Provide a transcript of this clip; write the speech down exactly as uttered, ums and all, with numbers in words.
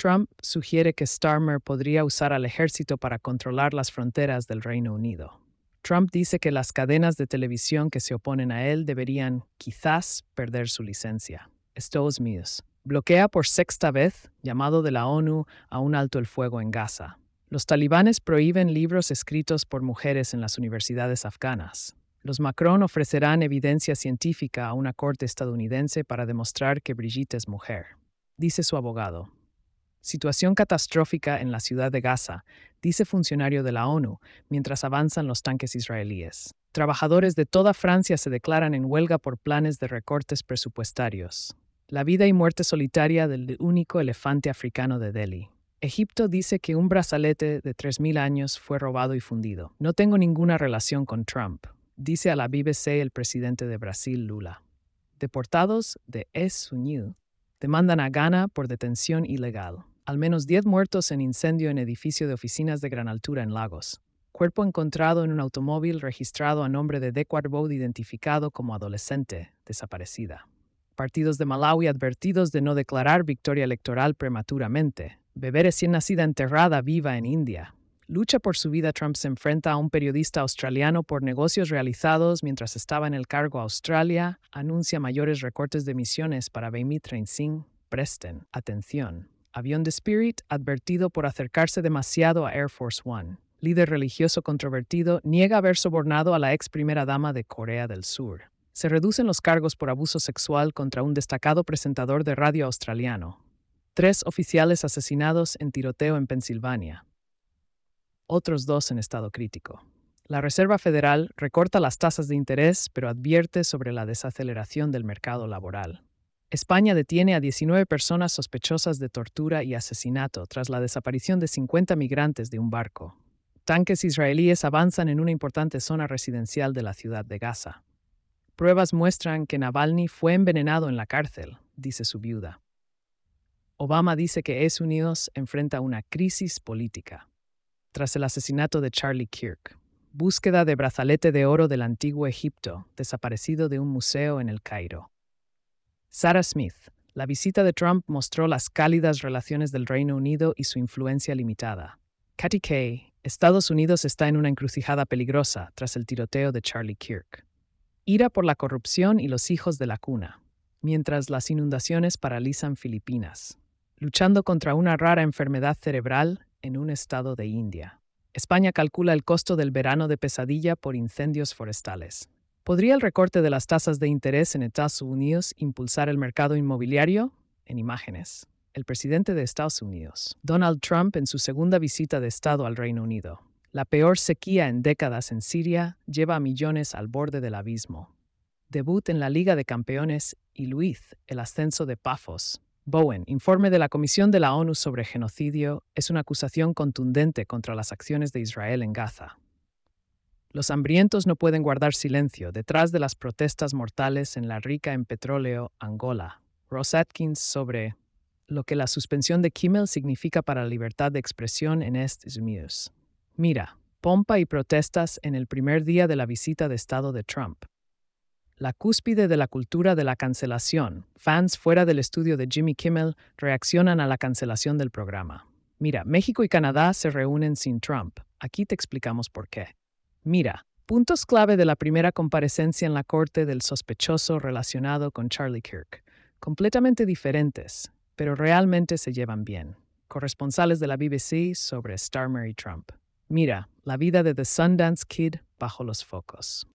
Trump sugiere que Starmer podría usar al ejército para controlar las fronteras del Reino Unido. Trump dice que las cadenas de televisión que se oponen a él deberían, quizás, perder su licencia. Estados Unidos bloquea por sexta vez llamado de la ONU a un alto el fuego en Gaza. Los talibanes prohíben libros escritos por mujeres en las universidades afganas. Los Macron ofrecerán evidencia científica a una corte estadounidense para demostrar que Brigitte es mujer. Dice su abogado. Situación catastrófica en la ciudad de Gaza, dice funcionario de la ONU, mientras avanzan los tanques israelíes. Trabajadores de toda Francia se declaran en huelga por planes de recortes presupuestarios. La vida y muerte solitaria del único elefante africano de Delhi. Egipto dice que un brazalete de tres mil años fue robado y fundido. No tengo ninguna relación con Trump, dice a la B B C el presidente de Brasil, Lula. Deportados de Estados Unidos demandan a Ghana por detención ilegal. Al menos diez muertos en incendio en edificio de oficinas de gran altura en Lagos. Cuerpo encontrado en un automóvil registrado a nombre de Dequard Bode identificado como adolescente, desaparecida. Partidos de Malawi advertidos de no declarar victoria electoral prematuramente. Bebé recién nacida enterrada viva en India. Lucha por su vida. Trump se enfrenta a un periodista australiano por negocios realizados mientras estaba en el cargo. Australia anuncia mayores recortes de emisiones para dos mil treinta y cinco. Presten atención. Avión de Spirit advertido por acercarse demasiado a Air Force One. Líder religioso controvertido niega haber sobornado a la ex primera dama de Corea del Sur. Se reducen los cargos por abuso sexual contra un destacado presentador de radio australiano. Tres oficiales asesinados en tiroteo en Pensilvania. Otros dos en estado crítico. La Reserva Federal recorta las tasas de interés, pero advierte sobre la desaceleración del mercado laboral. España detiene a diecinueve personas sospechosas de tortura y asesinato tras la desaparición de cincuenta migrantes de un barco. Tanques israelíes avanzan en una importante zona residencial de la ciudad de Gaza. Pruebas muestran que Navalny fue envenenado en la cárcel, dice su viuda. Obama dice que Estados Unidos enfrenta una crisis política. Tras el asesinato de Charlie Kirk. Búsqueda de brazalete de oro del antiguo Egipto, desaparecido de un museo en El Cairo. Sarah Smith. La visita de Trump mostró las cálidas relaciones del Reino Unido y su influencia limitada. Katy Kay. Estados Unidos está en una encrucijada peligrosa tras el tiroteo de Charlie Kirk. Ira por la corrupción y los hijos de la cuna. Mientras las inundaciones paralizan Filipinas. Luchando contra una rara enfermedad cerebral en un estado de India. España calcula el costo del verano de pesadilla por incendios forestales. ¿Podría el recorte de las tasas de interés en Estados Unidos impulsar el mercado inmobiliario? En imágenes. El presidente de Estados Unidos, Donald Trump, en su segunda visita de Estado al Reino Unido. La peor sequía en décadas en Siria lleva a millones al borde del abismo. Debut en la Liga de Campeones y Luiz, el ascenso de Pafos. Bowen, informe de la Comisión de la ONU sobre genocidio, es una acusación contundente contra las acciones de Israel en Gaza. Los hambrientos no pueden guardar silencio detrás de las protestas mortales en la rica en petróleo Angola. Ross Atkins sobre lo que la suspensión de Kimmel significa para la libertad de expresión en Estados Unidos. Mira, pompa y protestas en el primer día de la visita de Estado de Trump. La cúspide de la cultura de la cancelación. Fans fuera del estudio de Jimmy Kimmel reaccionan a la cancelación del programa. Mira, México y Canadá se reúnen sin Trump. Aquí te explicamos por qué. Mira, puntos clave de la primera comparecencia en la corte del sospechoso relacionado con Charlie Kirk. Completamente diferentes, pero realmente se llevan bien. Corresponsales de la B B C sobre Starmer y Trump. Mira, la vida de The Sundance Kid bajo los focos.